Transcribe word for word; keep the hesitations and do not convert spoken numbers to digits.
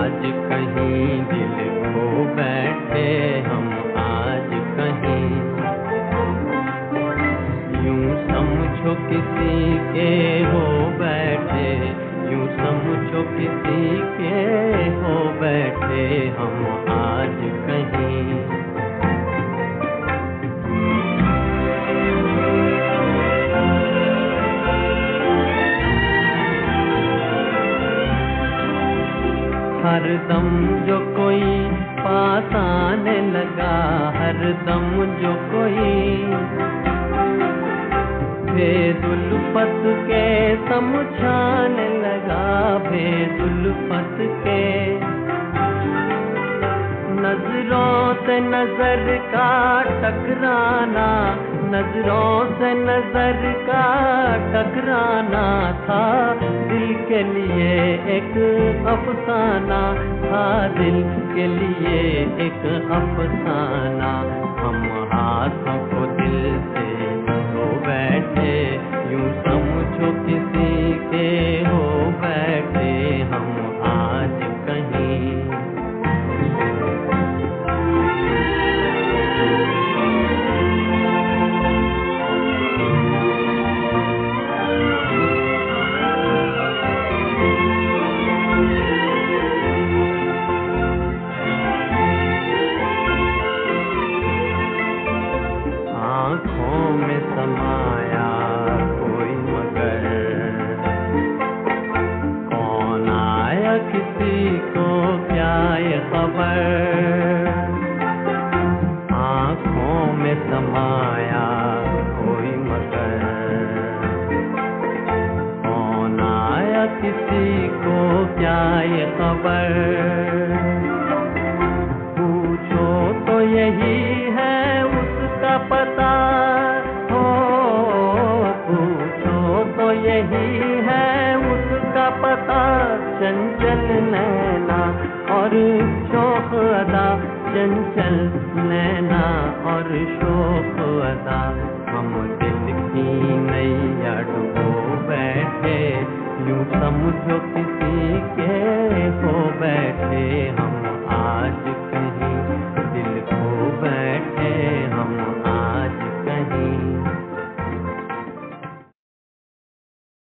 आज कहीं दिल खो बैठे हम आज कहीं, यूं समझो किसी के हो बैठे, यूं समझो किसी के हो बैठे हम आज कहीं। हर दम जो कोई पास आने लगा, हर दम जो कोई बेदुल्फत के समझाने लगा, बेदुल्फत के नजरों से नजर का टकराना, नजरों से नजर का टकराना था दिल के लिए एक अफसाना, था दिल के लिए एक अफसाना। हम हाथों को दिल से धो बैठे, यूं समझो किसी के हो बैठे हम आज कहीं। आँखों में समाया कोई मगर, कौन आया किसी को क्या ये खबर। आँखों में समाया कोई मगर, कौन आया किसी को क्या ये खबर। पूछो तो यही है उसका पता हो, पूछो तो यही है उसका पता। चंचल नैना और शोख अदा, चंचल नैना और शोख अदा। हम दिल की नैया डुबो बैठे, यूं समझो किसी के हो बैठे हम आज।